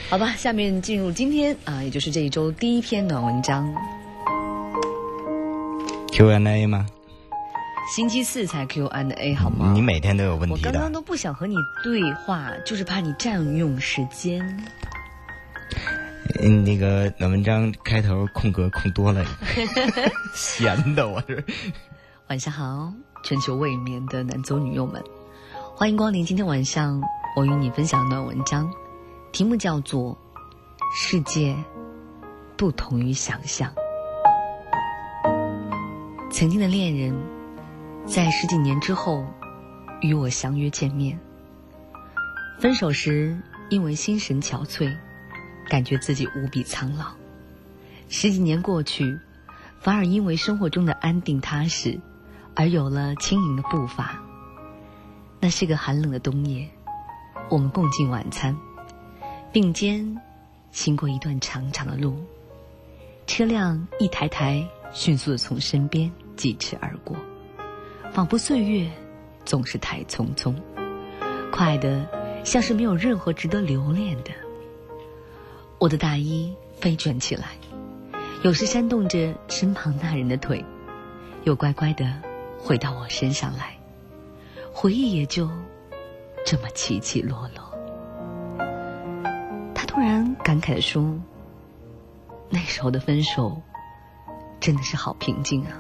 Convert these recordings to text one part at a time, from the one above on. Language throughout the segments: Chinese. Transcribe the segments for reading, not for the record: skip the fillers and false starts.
好吧，下面进入今天也就是这一周第一篇暖文章。 Q&A 吗？ 星期四才 Q&A 好吗？ 你每天都有问题的。 我刚刚都不想和你对话，就是怕你占用时间。 那个暖文章开头空格空多了，闲的我是。 晚上好，全球未眠的男左女右们，欢迎光临今天晚上我与你分享的暖文章，题目叫做世界不同于想象。曾经的恋人在10几年之后与我相约见面，分手时因为心神憔悴，感觉自己无比苍老。10几年过去，反而因为生活中的安定踏实而有了轻盈的步伐。那是个寒冷的冬夜，我们共进晚餐，并肩行过一段长长的路，车辆一台台迅速地从身边疾驰而过，仿佛岁月总是太匆匆，快得像是没有任何值得留恋的。我的大衣飞卷起来，有时扇动着身旁那人的腿，又乖乖地回到我身上来，回忆也就这么起起落落。他突然感慨地说，那时候的分手真的是好平静啊。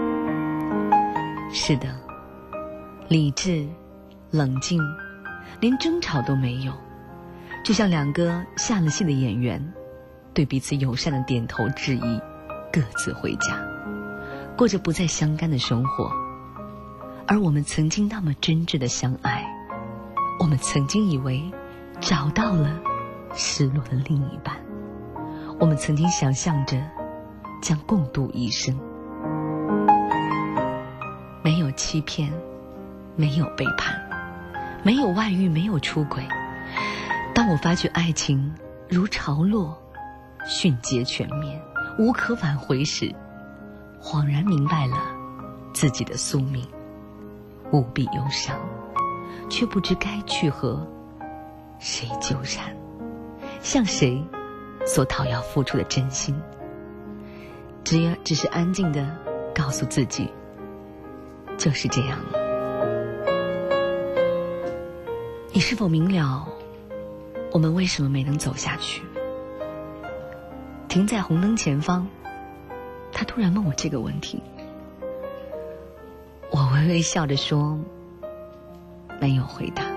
是的，理智冷静，连争吵都没有，就像两个下了戏的演员，对彼此友善的点头致意，各自回家，过着不再相干的生活。而我们曾经那么真挚的相爱，我们曾经以为找到了失落的另一半，我们曾经想象着将共度一生。没有欺骗，没有背叛，没有外遇，没有出轨。当我发觉爱情如潮落，迅捷全面，无可挽回时，恍然明白了自己的宿命，无比忧伤，却不知该去和谁纠缠，向谁所讨要付出的真心。只是安静地告诉自己，就是这样了。你是否明了我们为什么没能走下去？停在红灯前方，他突然问我这个问题，我微微笑着说，没有回答。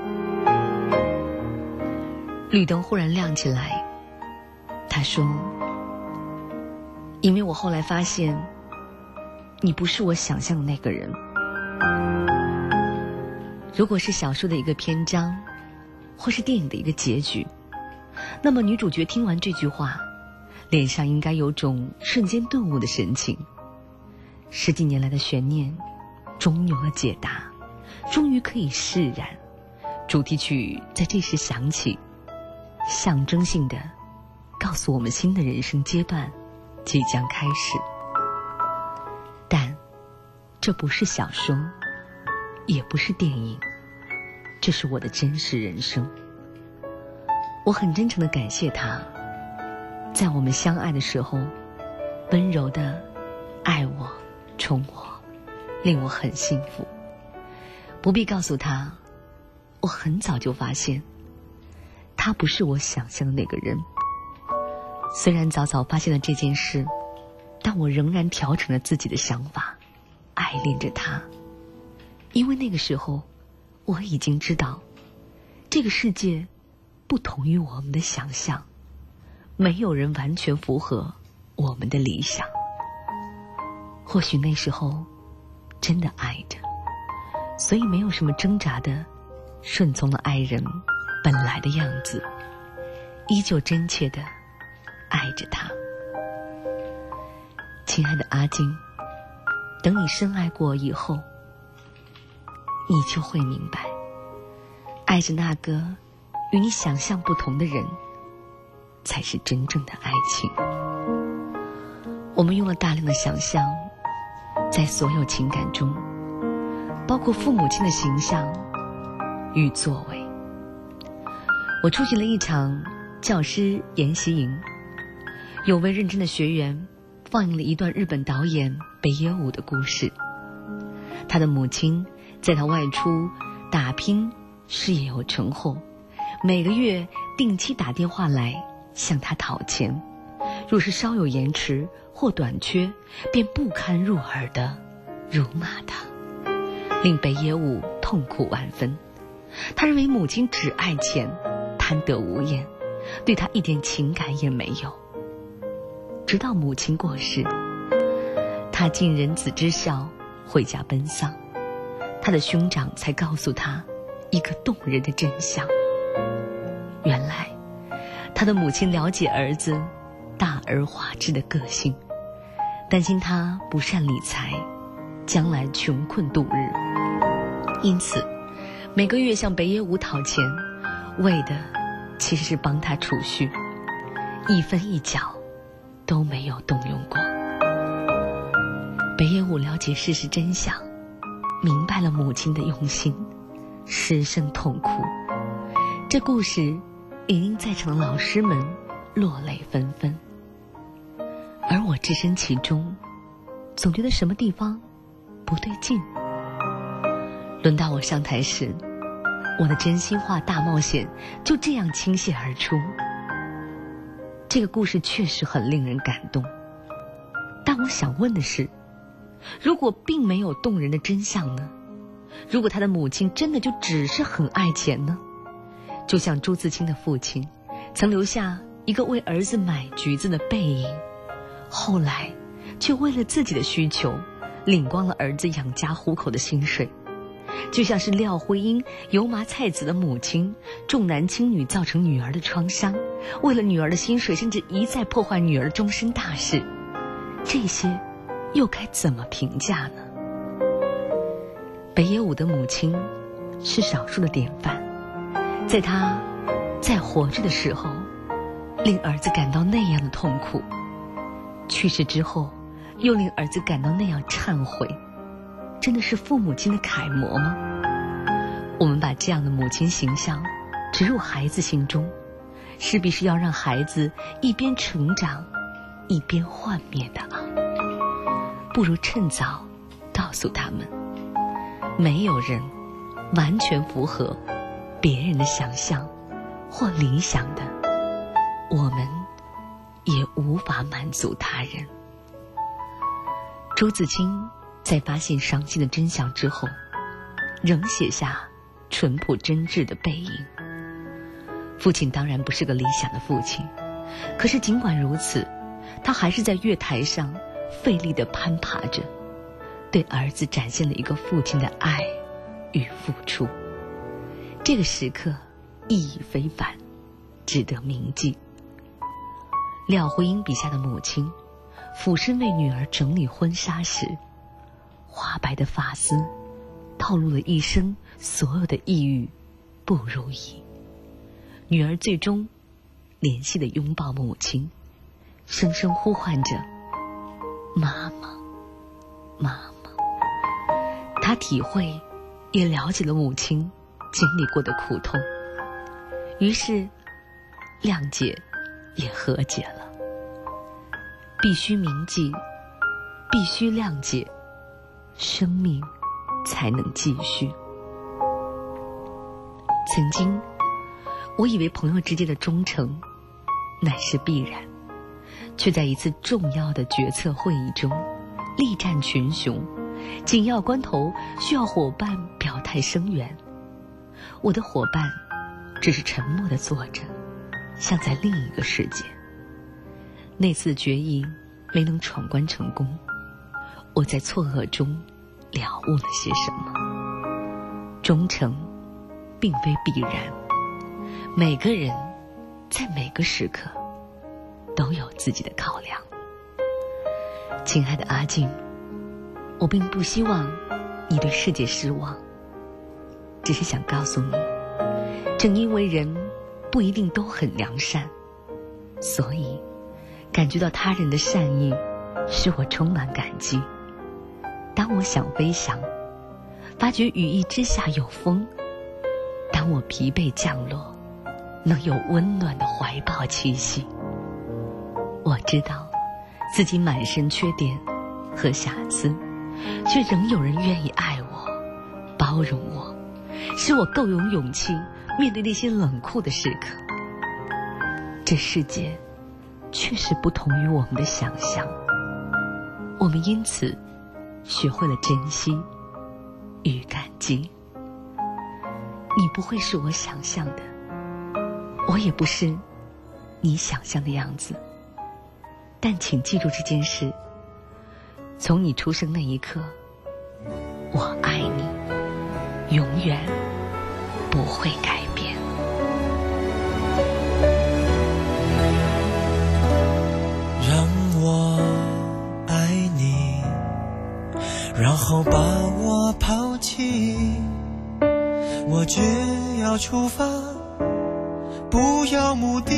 绿灯忽然亮起来，他说，因为我后来发现你不是我想象的那个人。如果是小说的一个篇章，或是电影的一个结局，那么女主角听完这句话，脸上应该有种瞬间顿悟的神情。10几年来的悬念终有了解答，终于可以释然。主题曲在这时响起，象征性的告诉我们新的人生阶段即将开始。但这不是小说，也不是电影，这是我的真实人生。我很真诚地感谢他，在我们相爱的时候，温柔地爱我、宠我，令我很幸福。不必告诉他，我很早就发现，他不是我想象的那个人。虽然早早发现了这件事，但我仍然调整了自己的想法，爱恋着他。因为那个时候，我已经知道，这个世界不同于我们的想象，没有人完全符合我们的理想。或许那时候真的爱着，所以没有什么挣扎的顺从了爱人本来的样子，依旧真切的爱着他。亲爱的阿金，等你深爱过以后，你就会明白，爱着那个与你想象不同的人，才是真正的爱情。我们用了大量的想象，在所有情感中，包括父母亲的形象与作为。我出席了一场教师研习营，有位认真的学员放映了一段日本导演北野武的故事。他的母亲在他外出打拼事业有成后，每个月定期打电话来向他讨钱，若是稍有延迟或短缺，便不堪入耳地辱骂他，令北野武痛苦万分。他认为母亲只爱钱，贪得无厌，对他一点情感也没有。直到母亲过世，他尽人子之孝回家奔丧，他的兄长才告诉他一个动人的真相。原来他的母亲了解儿子大而化之的个性，担心他不善理财，将来穷困度日，因此每个月向北野武讨钱，为的其实是帮他储蓄，一分一角都没有动用过。北野武了解事实真相，明白了母亲的用心，失声痛哭。这故事已令在场的老师们落泪纷纷，而我置身其中，总觉得什么地方不对劲。轮到我上台时，我的真心话大冒险就这样倾泻而出。这个故事确实很令人感动，但我想问的是，如果并没有动人的真相呢？如果他的母亲真的就只是很爱钱呢？就像朱自清的父亲曾留下一个为儿子买橘子的背影，后来却为了自己的需求领光了儿子养家糊口的薪水。就像是廖慧英油麻菜籽的母亲重男轻女造成女儿的创伤，为了女儿的薪水甚至一再破坏女儿的终身大事，这些又该怎么评价呢？北野武的母亲是少数的典范，在他在活着的时候令儿子感到那样的痛苦，去世之后又令儿子感到那样忏悔，真的是父母亲的楷模吗？我们把这样的母亲形象植入孩子心中，势必是要让孩子一边成长一边幻灭的啊！不如趁早告诉他们，没有人完全符合别人的想象或理想的，我们也无法满足他人。朱自清在发现伤心的真相之后，仍写下淳朴真挚的背影。父亲当然不是个理想的父亲，可是尽管如此，他还是在月台上费力地攀爬着，对儿子展现了一个父亲的爱与付出。这个时刻意义非凡，值得铭记。廖慧英笔下的母亲俯身为女儿整理婚纱时，花白的发丝透露了一生所有的抑郁不如意。女儿最终怜惜地拥抱母亲，声声呼唤着妈妈妈妈。她体会也了解了母亲经历过的苦痛，于是谅解也和解了。必须铭记，必须谅解，生命才能继续。曾经我以为朋友之间的忠诚乃是必然，却在一次重要的决策会议中力战群雄，紧要关头需要伙伴表态声援。我的伙伴只是沉默地坐着，像在另一个世界。那次决议没能闯关成功，我在错愕中了悟了些什么。忠诚并非必然，每个人在每个时刻都有自己的考量。亲爱的阿静，我并不希望你对世界失望，只是想告诉你，正因为人不一定都很良善，所以感觉到他人的善意使我充满感激。当我想飞翔，发觉羽翼之下有风；当我疲惫降落， 能有温暖的怀抱气息。我知道自己满身缺点和瑕疵，却仍有人愿意爱我，包容我，使我够有勇气面对那些冷酷的时刻。这世界确实不同于我们的想象，我们因此学会了珍惜与感激。你不会是我想象的，我也不是你想象的样子，但请记住这件事，从你出生那一刻，我爱你，永远不会改变。 让我爱你，然后把我抛弃，我只要出发，不要目的，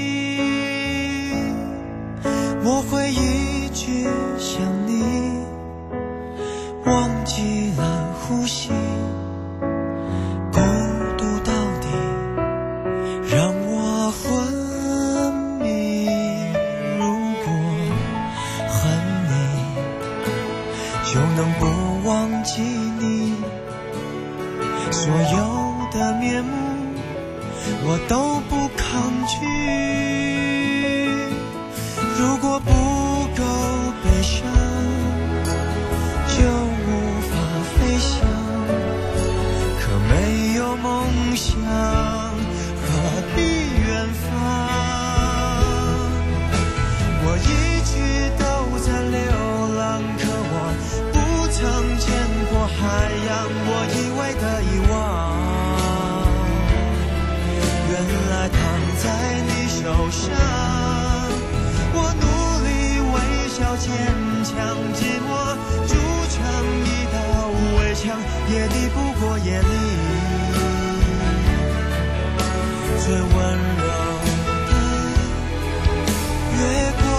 我会一直想你，忘记了呼吸，孤独到底让我昏迷。如果恨你，就能不忘记你，所有的面目我都不抗拒。如果不够悲伤，就无法飞翔，可没有梦想，何必远方？我一直都在流浪，可我不曾见过海洋，我以为的遗忘，原来躺在你手上。我努力微笑坚强，寂寞筑成一道围墙，也抵不过夜里最温柔的月光。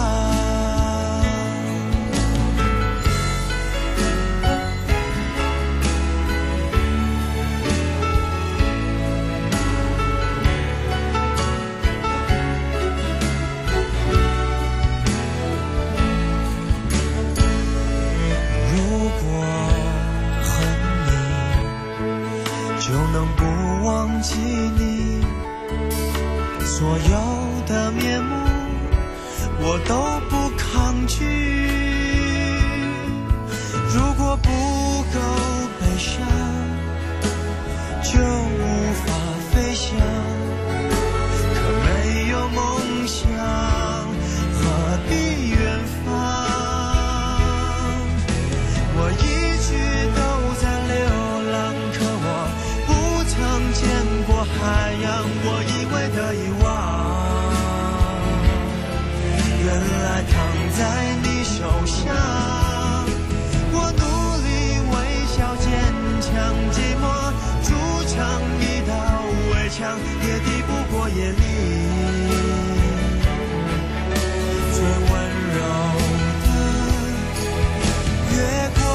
就能不忘记你，所有的面目我都不抗拒。如果不够悲伤，就无法飞翔，可没有梦想，何必远方？我一直都在流浪，可我曾见过海洋，我以为的遗忘，原来躺在你手上。我努力微笑坚强，寂寞筑成一道围墙，也抵不过夜里最温柔的月光。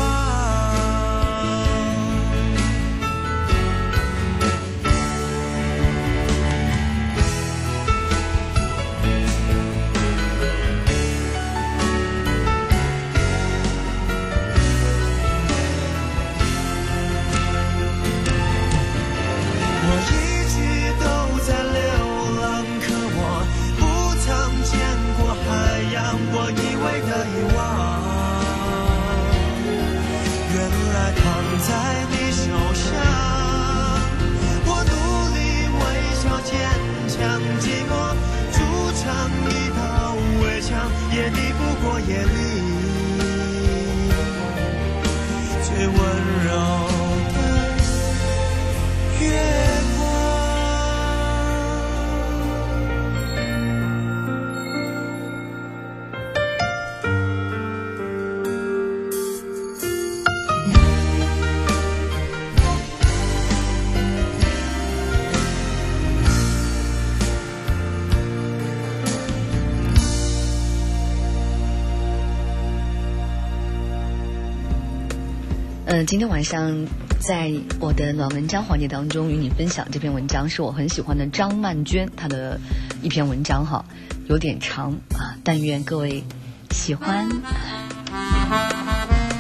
我以为的遗忘，原来躺在你手上。我努力微笑坚强，寂寞筑成一道围墙，也抵不过夜里最温柔的月光。 今天晚上在我的暖文章环节当中与你分享这篇文章，是我很喜欢的张曼娟她的一篇文章哈，有点长啊，但愿各位喜欢。